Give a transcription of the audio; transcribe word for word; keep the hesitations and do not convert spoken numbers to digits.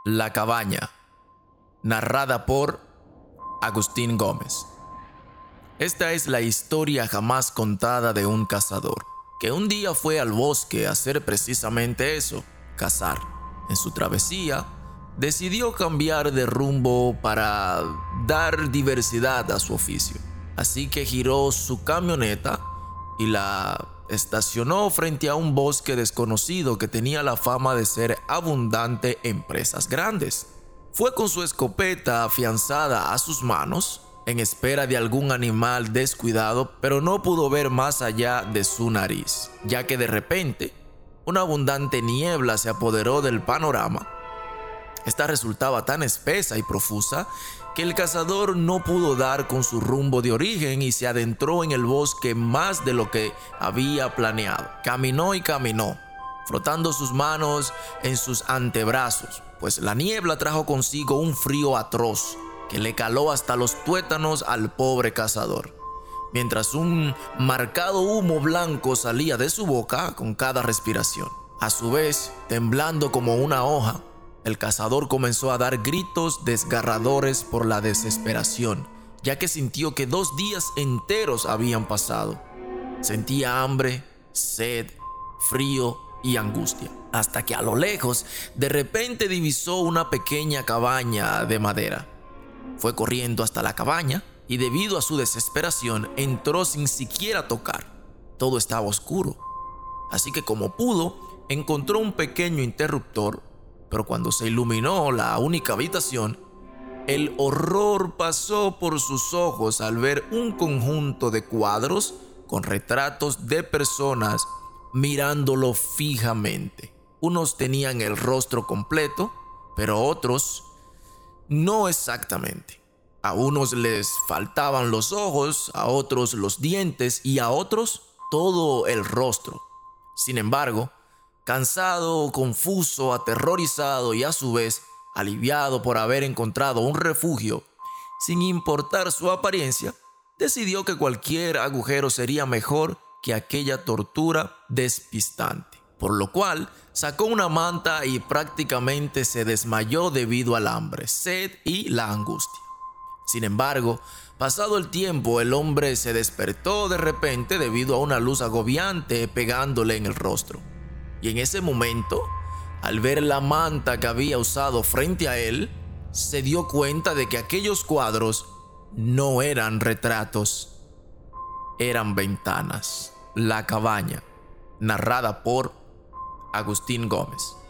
La cabaña, narrada por Agustín Gómez. Esta es la historia jamás contada de un cazador, que un día fue al bosque a hacer precisamente eso, cazar. En su travesía, decidió cambiar de rumbo para dar diversidad a su oficio. Así que giró su camioneta y la estacionó frente a un bosque desconocido que tenía la fama de ser abundante en presas grandes. Fue con su escopeta afianzada a sus manos, en espera de algún animal descuidado, pero no pudo ver más allá de su nariz, ya que de repente una abundante niebla se apoderó del panorama. Esta resultaba tan espesa y profusa que el cazador no pudo dar con su rumbo de origen y se adentró en el bosque más de lo que había planeado. Caminó y caminó, frotando sus manos en sus antebrazos, pues la niebla trajo consigo un frío atroz que le caló hasta los tuétanos al pobre cazador, mientras un marcado humo blanco salía de su boca con cada respiración. A su vez, temblando como una hoja, el cazador comenzó a dar gritos desgarradores por la desesperación, ya que sintió que dos días enteros habían pasado. Sentía hambre, sed, frío y angustia, hasta que a lo lejos de repente divisó una pequeña cabaña de madera. Fue corriendo hasta la cabaña y debido a su desesperación entró sin siquiera tocar. Todo estaba oscuro, así que como pudo encontró un pequeño interruptor. Pero cuando se iluminó la única habitación, el horror pasó por sus ojos al ver un conjunto de cuadros con retratos de personas mirándolo fijamente. Unos tenían el rostro completo, pero otros no exactamente. A unos les faltaban los ojos, a otros los dientes y a otros todo el rostro. Sin embargo, cansado, confuso, aterrorizado y a su vez aliviado por haber encontrado un refugio, sin importar su apariencia, decidió que cualquier agujero sería mejor que aquella tortura despistante, por lo cual sacó una manta y prácticamente se desmayó debido al hambre, sed y la angustia. Sin embargo, pasado el tiempo, el hombre se despertó de repente debido a una luz agobiante pegándole en el rostro. Y en ese momento, al ver la manta que había usado frente a él, se dio cuenta de que aquellos cuadros no eran retratos, eran ventanas. La cabaña, narrada por Agustín Gómez.